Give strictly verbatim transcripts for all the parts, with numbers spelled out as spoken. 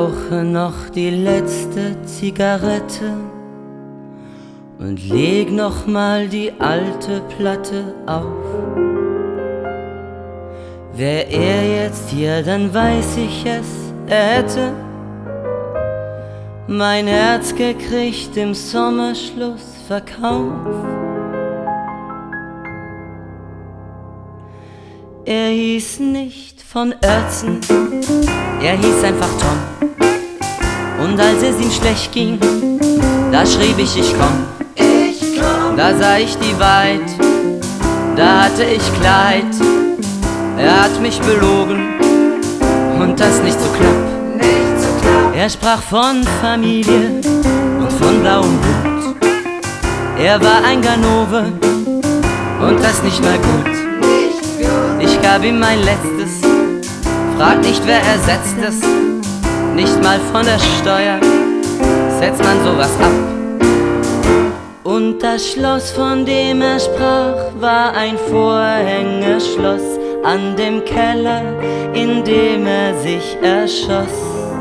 rauche noch die letzte Zigarette und leg noch mal die alte Platte auf. Wär er jetzt hier, dann weiß ich es, er hätte mein Herz gekriegt im Sommerschlussverkauf. Er hieß nicht von Oertzen, er hieß einfach Tom. Und als es ihm schlecht ging, da schrieb ich, ich komm. Ich komm. Da sah ich die Wahrheit, da hatte ich Klarheit. Er hat mich belogen und das nicht so knapp. Nicht so knapp. Er sprach von Familie und von blauem Blut. Er war ein Ganove und das nicht mal gut. Ich gab ihm mein Letztes, frag nicht, wer ersetzt es. Nicht mal von der Steuer setzt man sowas ab. Und das Schloss, von dem er sprach, war ein Vorhängeschloss an dem Keller, in dem er sich erschoss.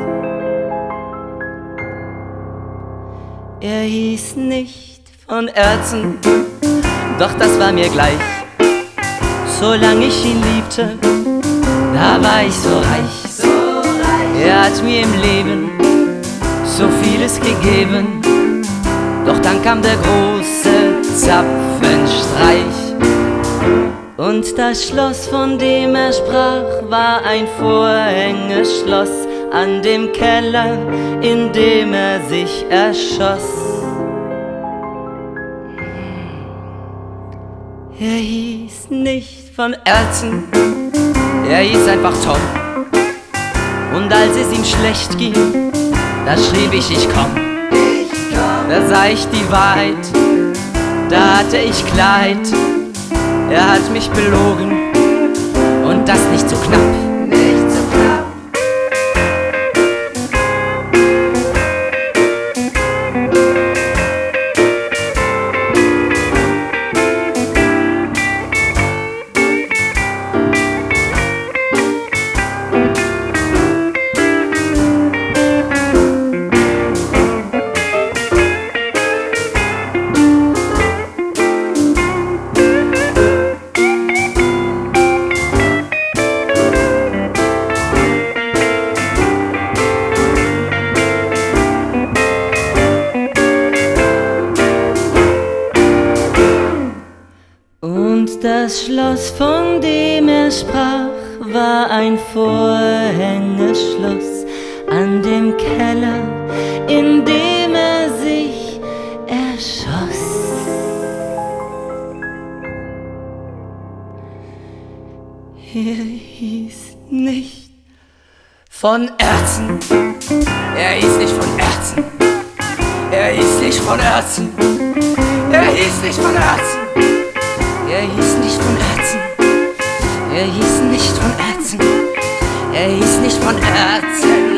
Er hieß nicht von Oertzen, doch das war mir gleich. Solange ich ihn liebte, da war ich so reich. So reich. Er hat mir im Leben so vieles gegeben, doch dann kam der große Zapfenstreich. Und das Schloss, von dem er sprach, war ein Vorhängeschloss an dem Keller, in dem er sich erschoss. Er hieß nicht von Oertzen, er hieß einfach Tom. Und als es ihm schlecht ging, da schrieb ich, ich komm. Ich komm. Da sah ich die Wahrheit, da hatte ich Klarheit. Er hat mich belogen und das nicht so knapp. Nicht so knapp. Und das Schloss, von dem er sprach, war ein Vorhängeschloss an dem Keller, in dem er sich erschoss. Er hieß nicht von Oertzen, Er hieß nicht von Oertzen. Er hieß nicht von Oertzen. Er hieß nicht von Oertzen. er hieß nicht von Oertzen, er hieß nicht von Oertzen, er hieß nicht von Oertzen.